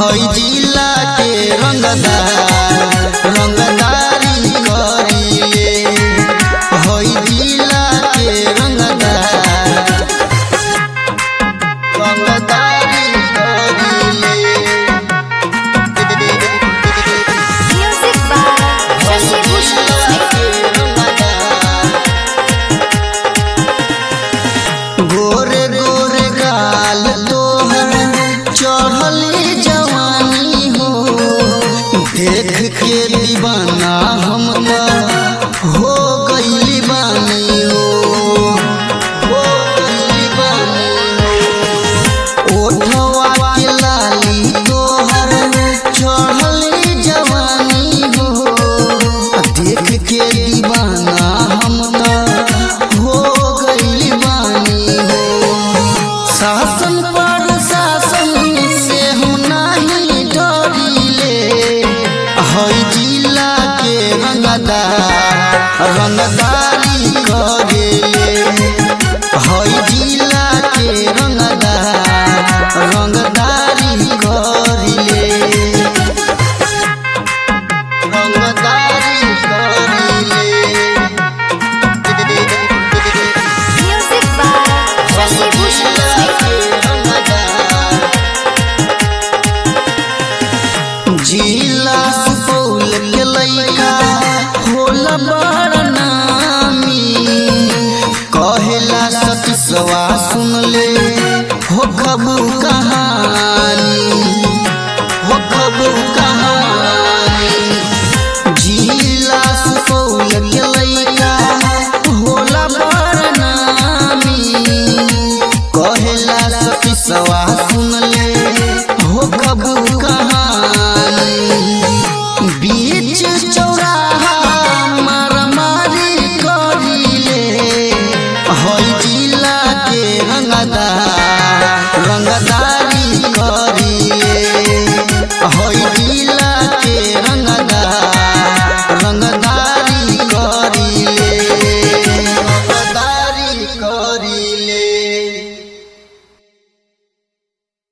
हई जिला के रंगदार रंगदारी करिले हई जिला के रंगदार रंगदारी करिले Music by Shashi Bhushan. गोरे गोरे गाल तोहर चढ़ली जवानी हो देख के दीवाना हम हो गइली बानी हो गइली बानी हो ओठवा के लाली तोहर चढ़ली जवानी हो देख के दीवाना हम हो गइली बानी हो शासन पर शासन से हम नहीं डरिले हई जिला के रंगदार रंगदारी करेले हई जिला के रंगदार रंगदारी करिले रंगदारी करिले Music by Shashi Bhushan. जिला सुपौल के लइका होला बड़ नामी कहेला सतीसवा सुनले हो खबू कहानी हो खबू